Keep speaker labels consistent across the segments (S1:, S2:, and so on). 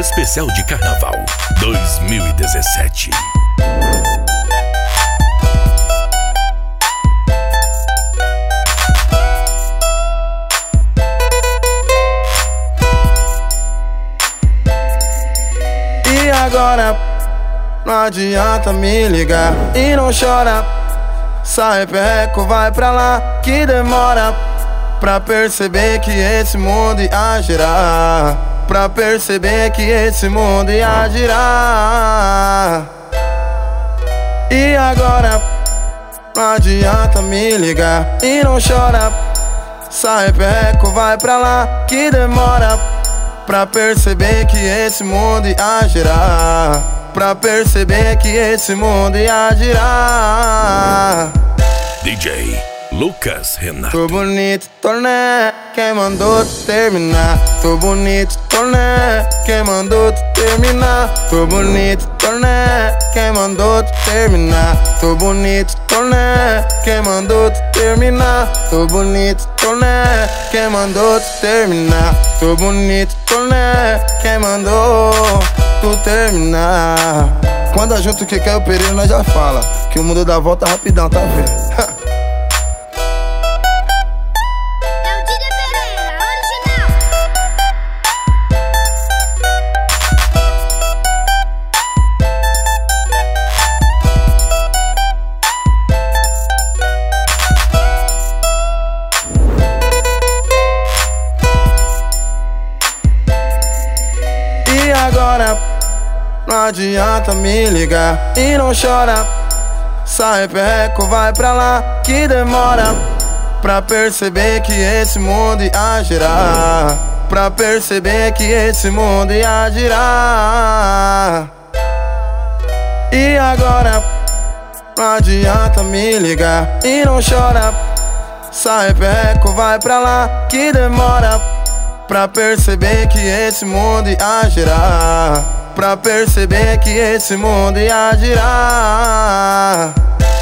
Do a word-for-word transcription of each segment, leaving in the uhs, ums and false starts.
S1: Especial de Carnaval dois mil e dezessete.
S2: E agora, não adianta me ligar e não chora. Sai perreco, vai pra lá que demora pra perceber que esse mundo ia girar. Pra perceber que esse mundo ia girar. E agora, não adianta me ligar e não chora. Sai perreco, vai pra lá que demora pra perceber que esse mundo ia girar. Pra perceber que esse mundo ia girar.
S1: D J Lucas Renato.
S2: Tô bonito, torné, quem mandou tu terminar? Tô bonito, torné, quem mandou tu terminar? Tô bonito, torné, quem mandou tu terminar? Tô bonito, torné, quem mandou tu terminar? Tô bonito, torné, quem mandou tu terminar? Tô bonito, torné, quem mandou tu terminar? Quando a junto que quer o perigo, nós já fala que o mundo dá volta rapidão, tá vendo? E agora, não adianta me ligar e não chora. Sai perreco, vai pra lá que demora pra perceber que esse mundo ia girar. Pra perceber que esse mundo ia girar. E agora, não adianta me ligar e não chora. Sai perreco, vai pra lá que demora pra perceber que esse mundo ia girar. Pra perceber que esse mundo ia girar.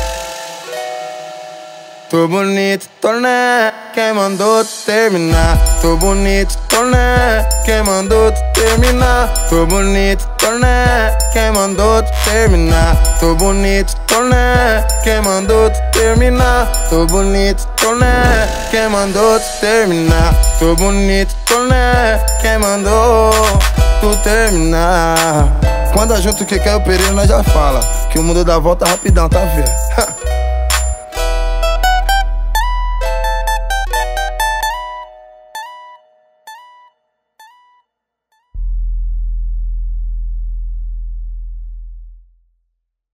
S2: Tô bonito, torné, quem mandou tu terminar? Tô bonito, torné, quem mandou tu terminar? Tô bonito, torné, quem mandou tu terminar? Tô bonito, torné, quem mandou tu terminar? Tô bonito, torné, quem mandou tu terminar? Tô bonito, torné, quem mandou tu terminar? Quando a junto que quer o perigo, nós já fala que o mundo dá volta rapidão, tá vendo?